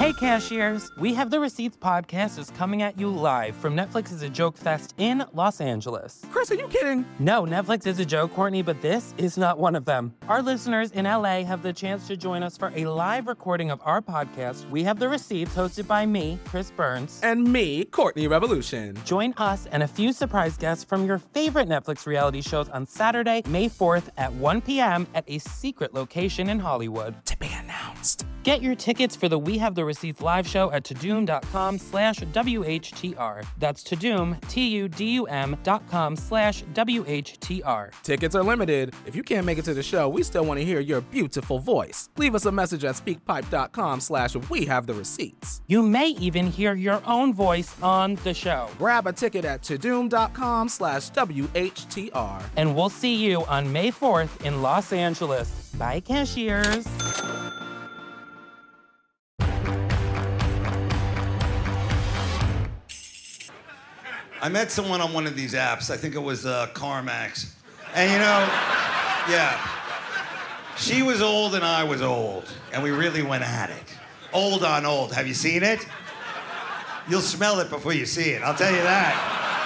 Hey, cashiers! We Have the Receipts podcast is coming at you live from Netflix's A Joke Fest in Los Angeles. Chris, are you kidding? No, Netflix is a joke, Courtney, but this is not one of them. Our listeners in LA have the chance to join us for a live recording of our podcast, We Have the Receipts, hosted by me, Chris Burns. And me, Courtney Revolution. Join us and a few surprise guests from your favorite Netflix reality shows on Saturday, May 4th at 1 p.m. at a secret location in Hollywood. To be announced. Get your tickets for the We Have the Receipts live show at tudum.com/WHTR. That's Tudum, TUDUM.com/WHTR. Tickets are limited. If you can't make it to the show, we still want to hear your beautiful voice. Leave us a message at speakpipe.com/WeHaveTheReceipts. You may even hear your own voice on the show. Grab a ticket at tudum.com/WHTR. And we'll see you on May 4th in Los Angeles. Bye, cashiers. I met someone on one of these apps. I think it was CarMax. And yeah. She was old and I was old. And we really went at it. Old on old. Have you seen it? You'll smell it before you see it. I'll tell you that.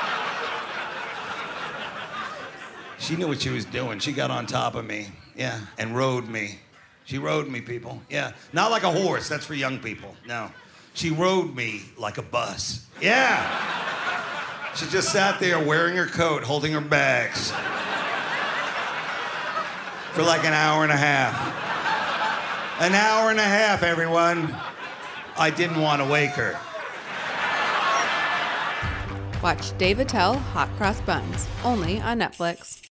She knew what she was doing. She got on top of me. Yeah. And rode me. She rode me, people. Yeah. Not like a horse. That's for young people. No. She rode me like a bus. Yeah. She just sat there wearing her coat, holding her bags. For like an hour and a half. An hour and a half, everyone. I didn't want to wake her. Watch Dave Attell Hot Cross Buns, only on Netflix.